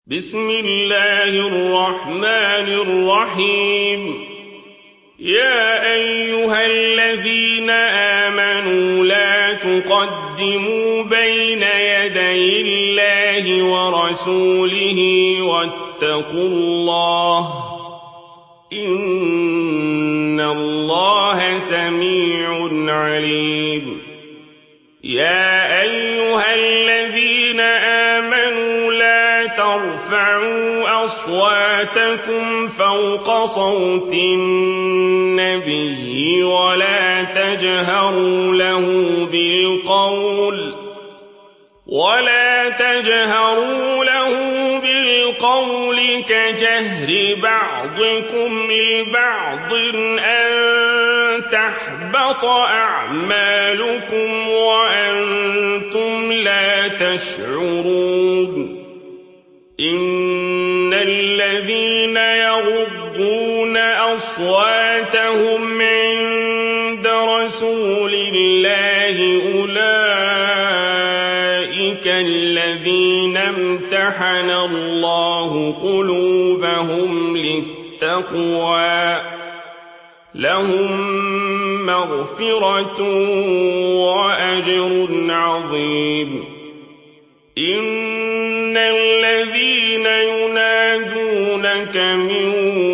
بسم الله الرحمن الرحيم. يا أيها الذين آمنوا لا تقدموا بين يدي الله ورسوله واتقوا الله إن الله سميع عليم. يا أيها الذين آمنوا لا ترفعوا أصواتكم فوق صوت النبي ولا تجهروا له بالقول كجهر بعضكم لبعض أن تحبط أعمالكم وأنتم لا تشعرون. إن الذين يغضون أصواتهم عند رسول الله أولئك الذين امتحن الله قلوبهم للتقوى لهم مغفرة وأجر عظيم. إن الذين ينادونك من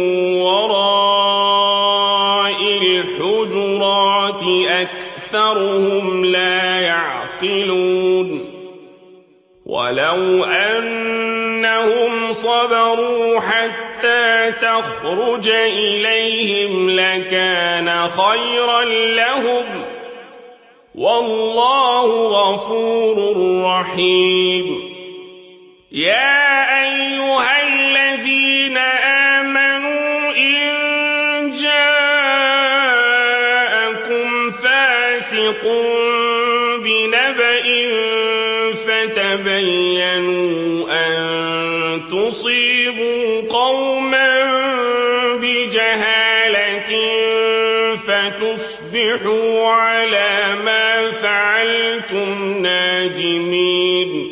وراء الحجرات أكثرهم لا يعقلون. ولو أنهم صبروا حتى تخرج إليهم لكان خيرا لهم والله غفور رحيم. يا أيها الذين آمنوا إن جاءكم فاسق بنبأ فتبينوا أن تصيبوا قوما بجهالة فتصبحوا على ما فعلتم نادمين.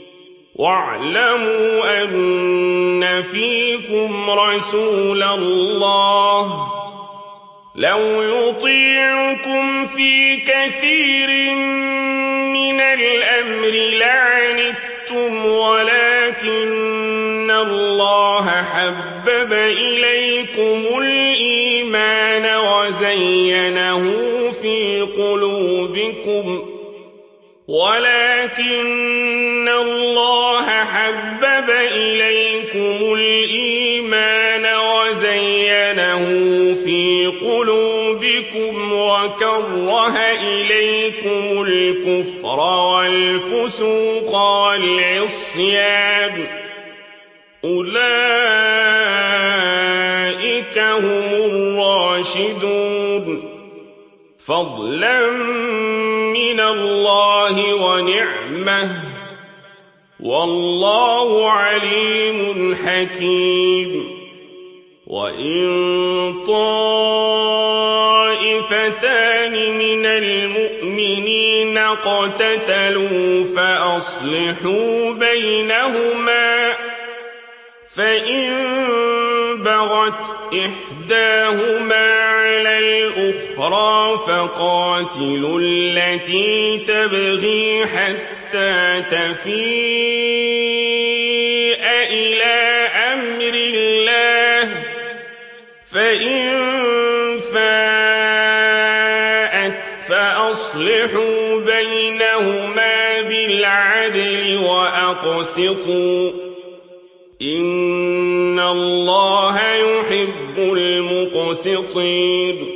واعلموا أن فيكم رسول الله لو يطيعكم في كثير من الأمر لعنتم ولكن الله حبب إليكم الإيمان وزينه في قلوبكم وكره إليكم الكفر والفسوق والعصيان أولئك هم الراشدون فضلا من الله ونعمة والله عليم حكيم. وإن طائفتان من المؤمنين اقتتلوا فأصلحوا بينهما فإن بغت إحداهما على الأخرى فقاتلوا التي تبغي حتى تفيء إلى أمر الله فإن فاءت فأصلحوا بينهما بالعدل وأقسطوا إن الله يحب المقسطين.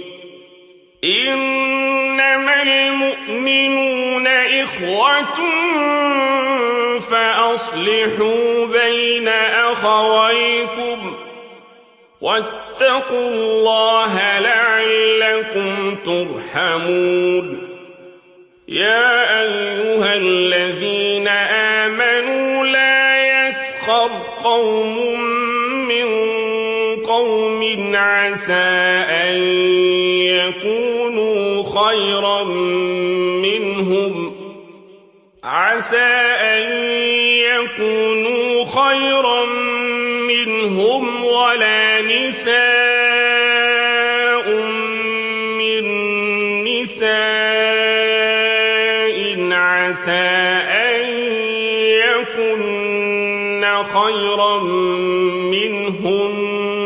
إنما المؤمنون إخوة فأصلحوا بين أخويكم واتقوا الله لعلكم ترحمون. يا أيها الذين آمنوا لا يسخر قوم من قوم عسى أن يكونوا خيرا منهم ولا نساء من نساء عسى أن يكن خيرا منهن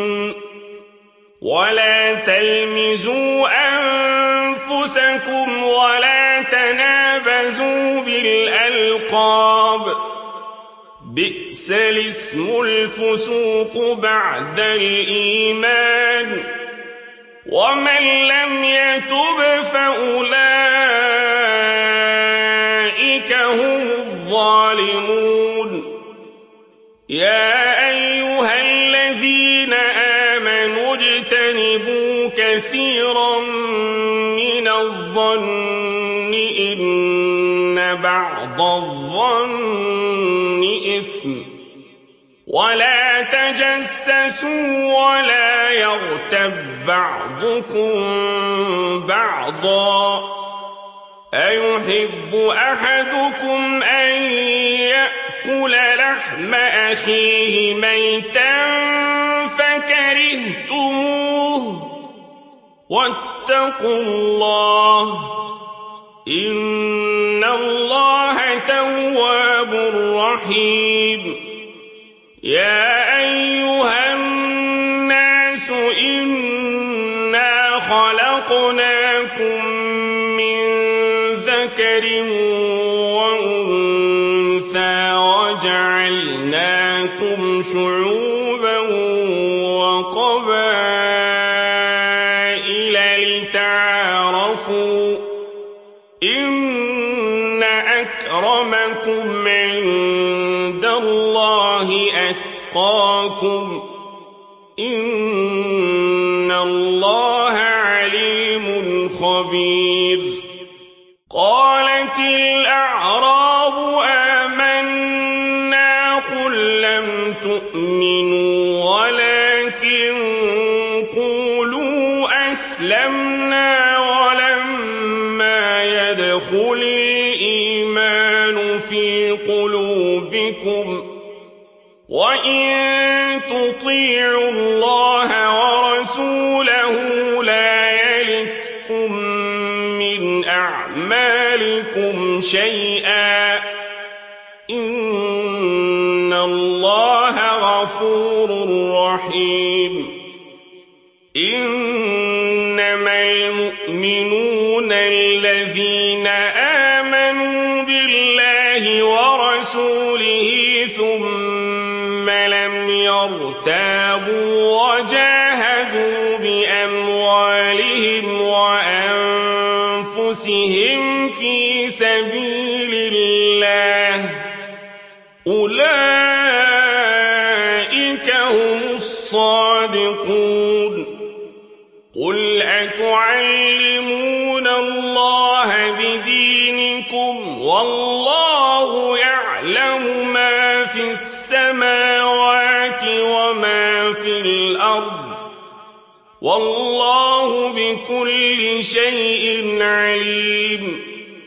ولا تلمزوا أنفسكم ولا تنابزوا بالألقاب بئس الاسم الفسوق بعد الإيمان ومن لم يتب فأولئك هم الظالمون يا أيها الذين آمنوا اجتنبوا كثيرا من الظن إن بعض الظن إثم ولا تجسسوا ولا يغتب بعضكم بعضا أيحب أحدكم أن يأكل لحم أخيه ميتا فكرهتموه واتقوا الله إن الله تواب رحيم يا أيها الناس إنا خلقناكم من ذكر وأنثى وجعلناكم شعوبا وقبائل لتعارفوا إن أكرمكم عند الله أتقاكم إن الله عليم خبير قالت الأعراب آمنا قل لم تؤمنوا ولكن قولوا أسلمنا ولما يدخل الإيمان في قلوبكم وإن تطيعوا الله ورسوله لا يلتكم من أعمالكم شيئا إن الله غفور رحيم إنما المؤمنون الذين آمنوا بالله ورسوله ثم لم يرتابوا وجاهدوا بأموالهم وأنفسهم في سبيل الله أولئك هم الصادقون قل أتعلمون الله بدينكم والله يعلم ما في السماوات وما في الأرض والله بكل شيء عليم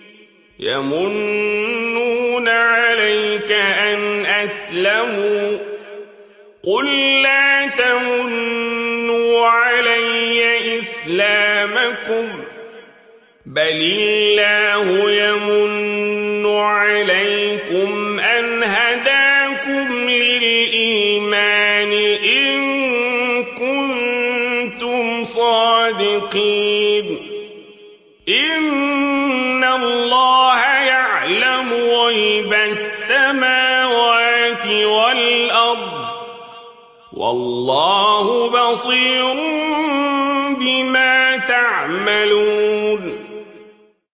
يمنون عليك أن أسلموا قل لا تمنوا علي إسلامكم بل الله يمن عليكم أن هداكم للإيمان إن كنتم صادقين إن الله يعلم غيب السماوات والأرض والله بصير بما تعملون